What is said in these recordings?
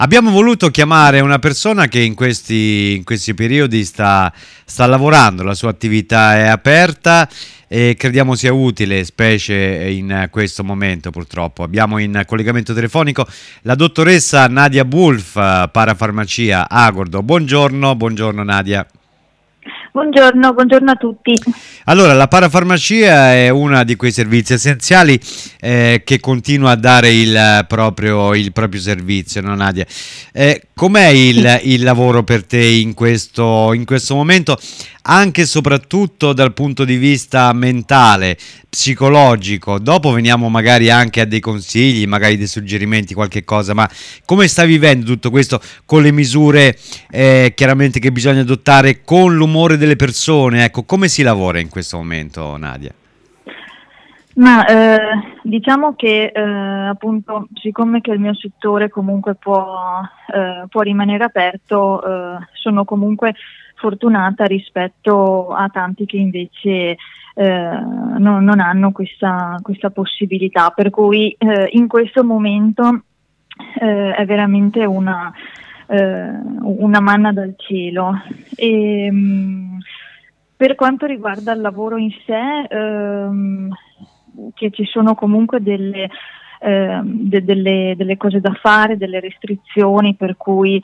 Abbiamo voluto chiamare una persona che in questi periodi sta lavorando, la sua attività è aperta e crediamo sia utile, specie in questo momento purtroppo. Abbiamo in collegamento telefonico la dottoressa Nadia Bulf, parafarmacia Agordo. Buongiorno, buongiorno Nadia. Buongiorno a tutti. Allora, la parafarmacia è uno di quei servizi essenziali che continua a dare il proprio servizio, no Nadia? Com'è il lavoro per te in questo momento, anche e soprattutto dal punto di vista mentale, psicologico? Dopo veniamo magari anche a dei consigli, magari dei suggerimenti, qualche cosa, ma come stai vivendo tutto questo con le misure chiaramente che bisogna adottare, con l'umore delle persone? Ecco, come si lavora in questo momento, Nadia? Ma diciamo che appunto, siccome che il mio settore comunque può rimanere aperto, sono comunque fortunata rispetto a tanti che invece non hanno questa possibilità, per cui in questo momento è veramente una manna dal cielo. Per quanto riguarda il lavoro in sé, che ci sono comunque delle cose da fare, delle restrizioni per cui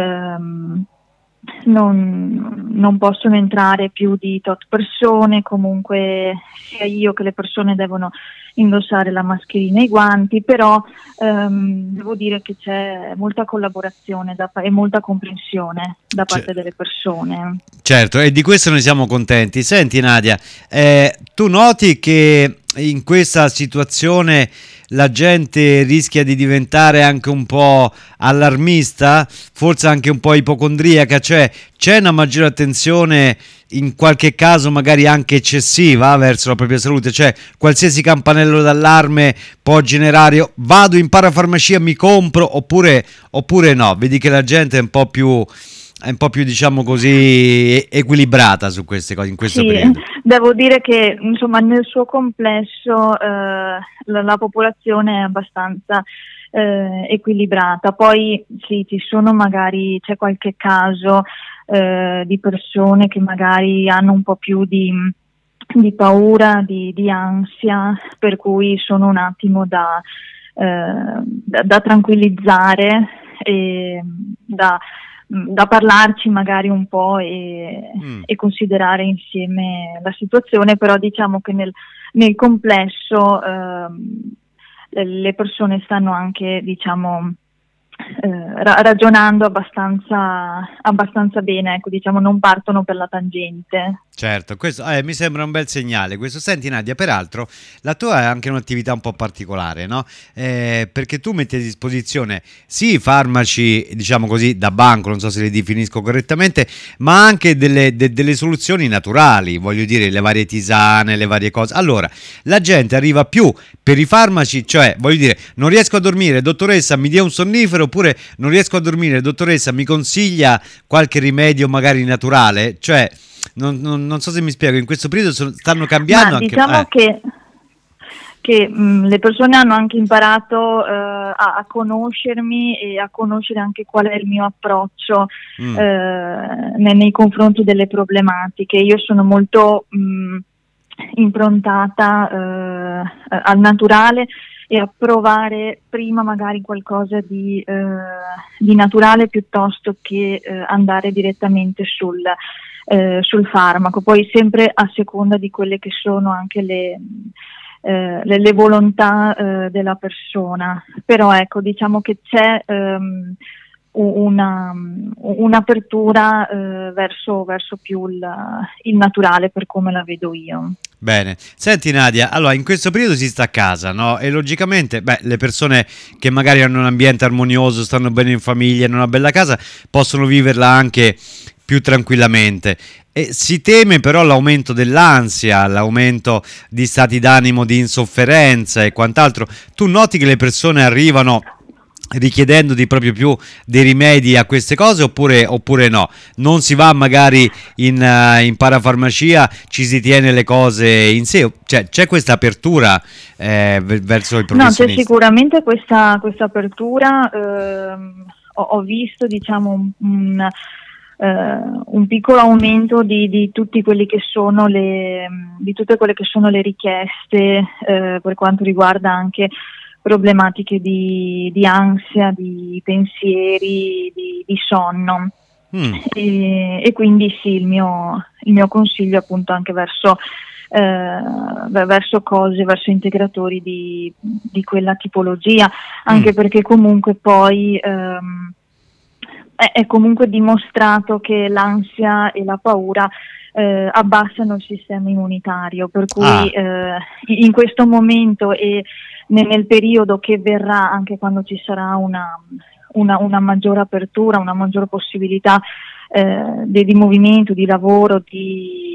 non possono entrare più di tot persone, comunque sia io che le persone devono indossare la mascherina e i guanti, però devo dire che c'è molta collaborazione e molta comprensione da parte delle persone. Certo, e di questo noi siamo contenti. Senti Nadia, tu noti che in questa situazione la gente rischia di diventare anche un po' allarmista, forse anche un po' ipocondriaca, cioè c'è una maggiore attenzione, in qualche caso magari anche eccessiva, verso la propria salute, cioè qualsiasi campanello d'allarme può generare vado in parafarmacia, mi compro, oppure no, vedi che la gente è un po' più diciamo così equilibrata su queste cose in questo periodo. Devo dire che insomma nel suo complesso la popolazione è abbastanza equilibrata. Poi sì, c'è qualche caso di persone che magari hanno un po' più di paura, di ansia, per cui sono un attimo da tranquillizzare e da parlarci magari un po' e considerare insieme la situazione, però diciamo che nel complesso le persone stanno anche, diciamo, ragionando abbastanza bene, ecco, diciamo, non partono per la tangente. Certo, questo mi sembra un bel segnale questo. Senti Nadia, peraltro la tua è anche un'attività un po' particolare, no? Perché tu metti a disposizione sì farmaci, diciamo così, da banco, non so se li definisco correttamente, ma anche delle soluzioni naturali, voglio dire, le varie tisane, le varie cose. Allora, la gente arriva più per i farmaci, cioè, voglio dire, non riesco a dormire, dottoressa mi dia un sonnifero, oppure non riesco a dormire, dottoressa mi consiglia qualche rimedio magari naturale, cioè non so se mi spiego, in questo periodo stanno cambiando. Ma anche diciamo che le persone hanno anche imparato a conoscermi e a conoscere anche qual è il mio approccio nei confronti delle problematiche. Io sono molto improntata al naturale e a provare prima magari qualcosa di naturale piuttosto che andare direttamente sul farmaco, poi sempre a seconda di quelle che sono anche le volontà della persona. Però ecco, diciamo che c'è un'apertura verso più il naturale, per come la vedo io. Bene, senti Nadia, allora in questo periodo si sta a casa, no? E logicamente, le persone che magari hanno un ambiente armonioso, stanno bene in famiglia, in una bella casa, possono viverla anche più tranquillamente. E si teme però l'aumento dell'ansia, l'aumento di stati d'animo di insofferenza e quant'altro. Tu noti che le persone arrivano richiedendoti proprio più dei rimedi a queste cose, oppure no? Non si va magari in parafarmacia, ci si tiene le cose in sé, cioè c'è questa apertura verso il professionista? No, c'è sicuramente questa apertura, ho visto, diciamo, un piccolo aumento di tutti quelli che sono di tutte quelle che sono le richieste per quanto riguarda anche problematiche di ansia, di pensieri, di sonno. E quindi sì, il mio consiglio appunto anche verso cose, verso integratori di quella tipologia, anche perché comunque poi è comunque dimostrato che l'ansia e la paura abbassano il sistema immunitario, per cui in questo momento e nel periodo che verrà, anche quando ci sarà una maggiore apertura, una maggiore possibilità di movimento, di lavoro, di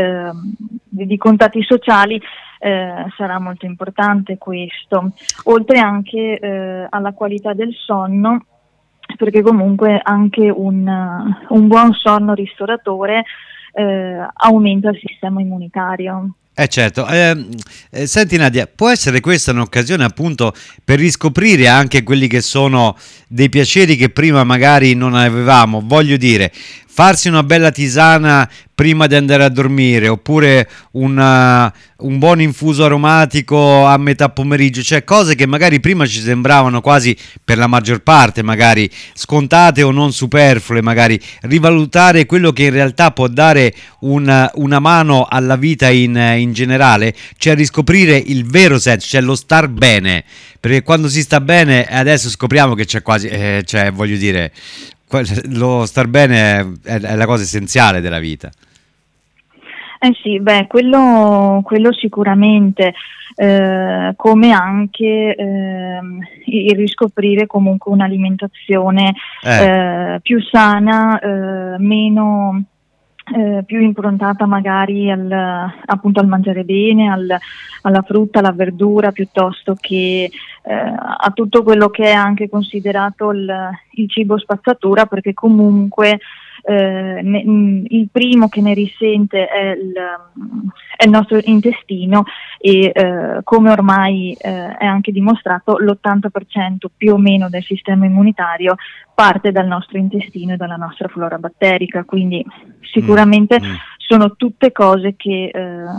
contatti sociali, sarà molto importante questo, oltre anche alla qualità del sonno, perché comunque anche un buon sonno ristoratore aumenta il sistema immunitario. Certo, senti Nadia, può essere questa un'occasione appunto per riscoprire anche quelli che sono dei piaceri che prima magari non avevamo, voglio dire, farsi una bella tisana prima di andare a dormire, oppure un buon infuso aromatico a metà pomeriggio, cioè cose che magari prima ci sembravano quasi, per la maggior parte magari scontate o non superflue, magari rivalutare quello che in realtà può dare una mano alla vita in generale, cioè riscoprire il vero senso, cioè lo star bene, perché quando si sta bene adesso scopriamo che c'è quasi, cioè voglio dire, lo star bene è la cosa essenziale della vita. Sì, beh, quello sicuramente, come anche il riscoprire comunque un'alimentazione più sana, meno più improntata magari appunto al mangiare bene, alla frutta, alla verdura, piuttosto che a tutto quello che è anche considerato il cibo spazzatura, perché comunque il primo che ne risente è il nostro intestino e come ormai è anche dimostrato, l'80% più o meno del sistema immunitario parte dal nostro intestino e dalla nostra flora batterica, quindi sicuramente sono tutte cose che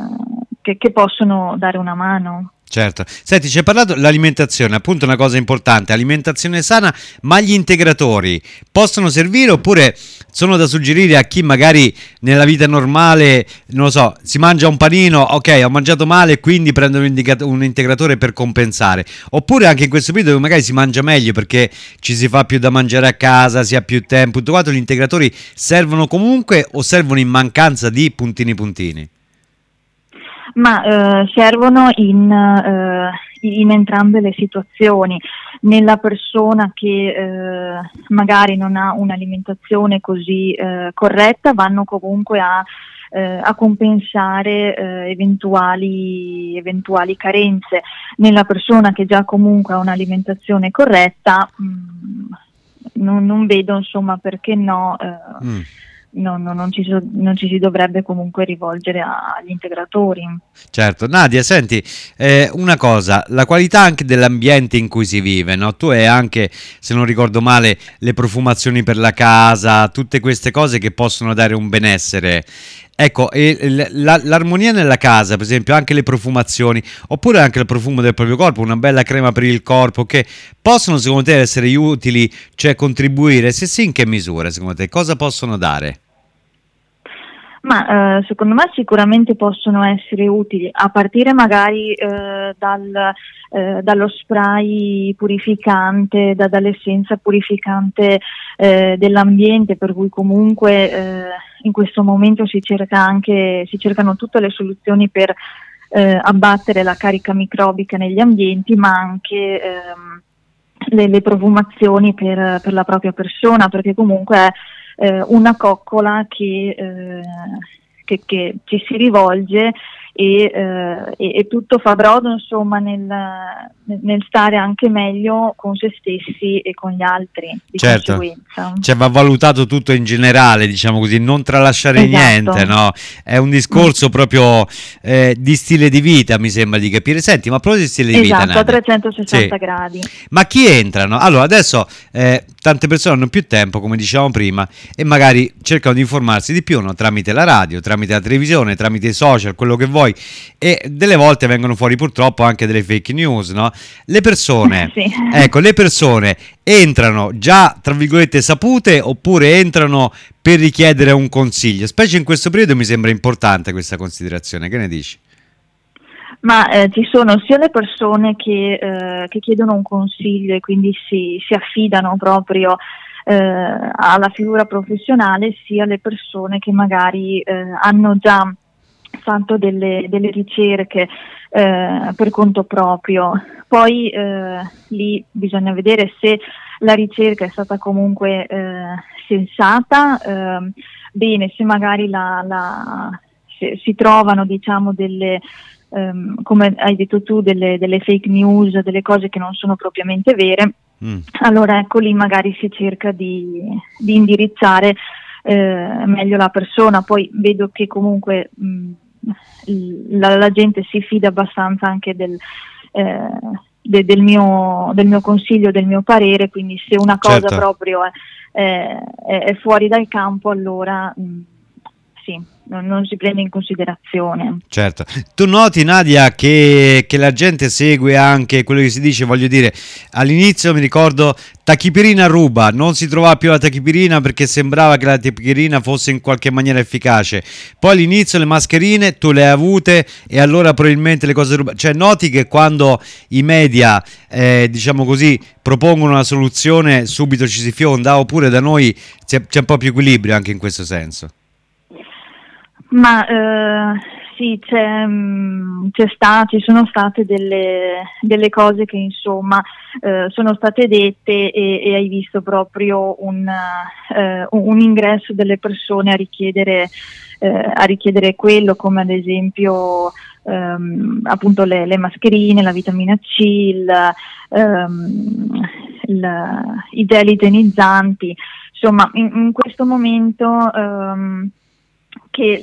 possono dare una mano. Certo, senti, ci hai parlato dell'alimentazione, appunto una cosa importante, alimentazione sana, ma gli integratori possono servire oppure sono da suggerire a chi magari nella vita normale, non lo so, si mangia un panino, ok, ho mangiato male, quindi prendo un integratore per compensare, oppure anche in questo periodo magari si mangia meglio perché ci si fa più da mangiare a casa, si ha più tempo, tutto quanto, gli integratori servono comunque o servono in mancanza di puntini puntini? Ma servono in entrambe le situazioni. Nella persona che magari non ha un'alimentazione così corretta, vanno comunque a compensare eventuali carenze. Nella persona che già comunque ha un'alimentazione corretta, non vedo insomma perché no. Non ci si dovrebbe comunque rivolgere agli integratori. Certo, Nadia, senti, una cosa, la qualità anche dell'ambiente in cui si vive, no? Tu hai anche, se non ricordo male, le profumazioni per la casa, tutte queste cose che possono dare un benessere. Ecco, l'armonia nella casa, per esempio, anche le profumazioni, oppure anche il profumo del proprio corpo, una bella crema per il corpo, che possono secondo te essere utili, cioè contribuire? Se sì, in che misura secondo te? Cosa possono dare? Ma secondo me sicuramente possono essere utili, a partire magari dallo spray purificante, dall'essenza purificante dell'ambiente, per cui comunque in questo momento si cercano tutte le soluzioni per abbattere la carica microbica negli ambienti, ma anche le profumazioni per la propria persona, perché comunque è una coccola che ci si rivolge e tutto fa brodo, insomma, nel stare anche meglio con se stessi e con gli altri, di Certo, conseguenza. cioè va valutato tutto in generale, diciamo così, non tralasciare Esatto. niente, no? È un discorso proprio di stile di vita, mi sembra di capire. Senti, ma proprio di stile di vita, Esatto, a Nadia. 360 Sì. gradi. Ma chi entrano? Allora, adesso tante persone hanno più tempo, come dicevamo prima, e magari cercano di informarsi di più, no? Tramite la radio, tramite la televisione, tramite i social, quello che vuoi, e delle volte vengono fuori purtroppo anche delle fake news, no? Le persone, Sì. ecco, le persone entrano già, tra virgolette, sapute, oppure entrano per richiedere un consiglio? Specie in questo periodo mi sembra importante questa considerazione, che ne dici? Ma ci sono sia le persone che chiedono un consiglio e quindi si affidano proprio alla figura professionale, sia le persone che magari hanno già fatto delle ricerche per conto proprio. Poi lì bisogna vedere se la ricerca è stata comunque sensata, bene, se magari se si trovano, diciamo, delle come hai detto tu, delle fake news, delle cose che non sono propriamente vere, allora ecco lì magari si cerca di indirizzare meglio la persona. Poi vedo che comunque la gente si fida abbastanza anche del mio consiglio, del mio parere, quindi se una cosa Certo. proprio è fuori dal campo, allora sì, non si prende in considerazione. Certo, tu noti, Nadia, che la gente segue anche quello che si dice, voglio dire, all'inizio mi ricordo tachipirina ruba, non si trovava più la tachipirina perché sembrava che la tachipirina fosse in qualche maniera efficace, poi all'inizio le mascherine tu le hai avute e allora probabilmente le cose rubate, cioè noti che quando i media, diciamo così, propongono una soluzione subito ci si fionda, oppure da noi c'è un po' più equilibrio anche in questo senso? Ma sì, ci sono state delle cose che insomma sono state dette e hai visto proprio un ingresso delle persone a richiedere quello, come ad esempio appunto le mascherine, la vitamina C, i gel igienizzanti. Insomma, in questo momento che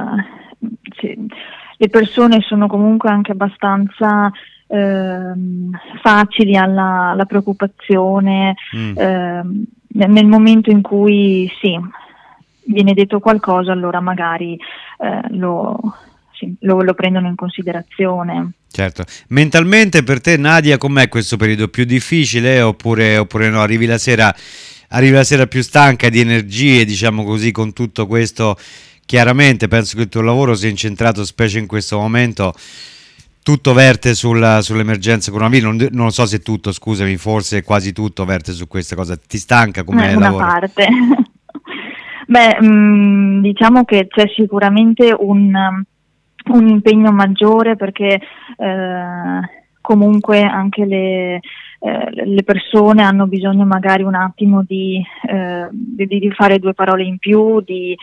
le persone sono comunque anche abbastanza facili alla preoccupazione nel momento in cui sì, viene detto qualcosa, allora magari lo prendono in considerazione. Certo. Mentalmente per te, Nadia, com'è questo periodo? Più difficile oppure no? Arrivi la sera più stanca di energie, diciamo così, con tutto questo. Chiaramente penso che il tuo lavoro sia incentrato, specie in questo momento, tutto verte sull'emergenza coronavirus. Non lo so se tutto, scusami, forse quasi tutto verte su questa cosa. Ti stanca come Una lavoro? parte. Beh, diciamo che c'è sicuramente un impegno maggiore perché comunque anche le persone hanno bisogno magari un attimo di fare due parole in più,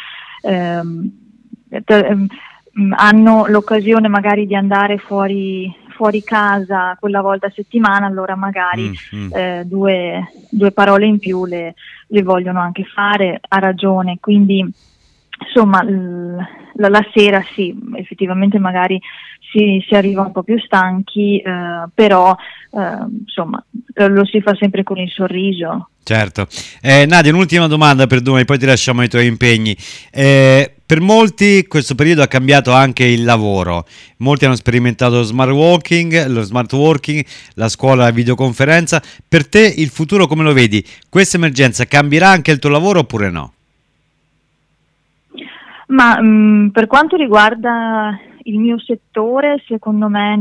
hanno l'occasione magari di andare fuori casa quella volta a settimana, allora magari due parole in più le vogliono anche fare, ha ragione, quindi insomma la sera sì, effettivamente magari si arriva un po' più stanchi, però insomma lo si fa sempre con il sorriso. Certo. Nadia, un'ultima domanda, perdonami, poi ti lasciamo ai tuoi impegni. Per molti questo periodo ha cambiato anche il lavoro. Molti hanno sperimentato lo smart working, la scuola a videoconferenza. Per te il futuro come lo vedi? Questa emergenza cambierà anche il tuo lavoro oppure no? Ma per quanto riguarda il mio settore, secondo me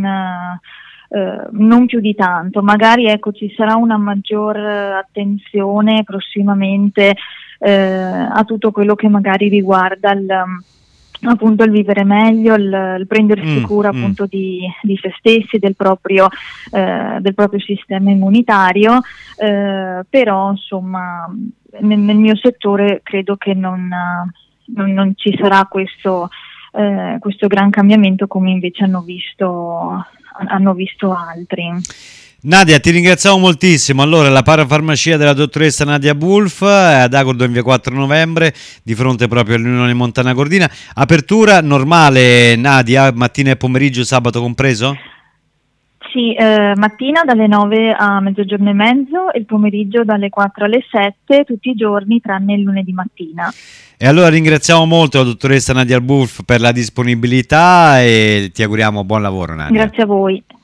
non più di tanto, magari ecco ci sarà una maggior attenzione prossimamente a tutto quello che magari riguarda appunto il vivere meglio, il prendersi cura appunto di se stessi, del proprio sistema immunitario, però insomma nel mio settore credo che non ci sarà questo questo gran cambiamento come invece hanno visto altri. Nadia, ti ringraziamo moltissimo. Allora, la parafarmacia della dottoressa Nadia Bulf ad Agordo in via 4 novembre, di fronte proprio all'Unione Montana Cordina. Apertura normale, Nadia, mattina e pomeriggio, sabato compreso? Sì, mattina dalle 9 a mezzogiorno e mezzo e il pomeriggio dalle 4 alle 7, tutti i giorni tranne il lunedì mattina. E allora ringraziamo molto la dottoressa Nadia Bulf per la disponibilità e ti auguriamo buon lavoro, Nadia. Grazie a voi.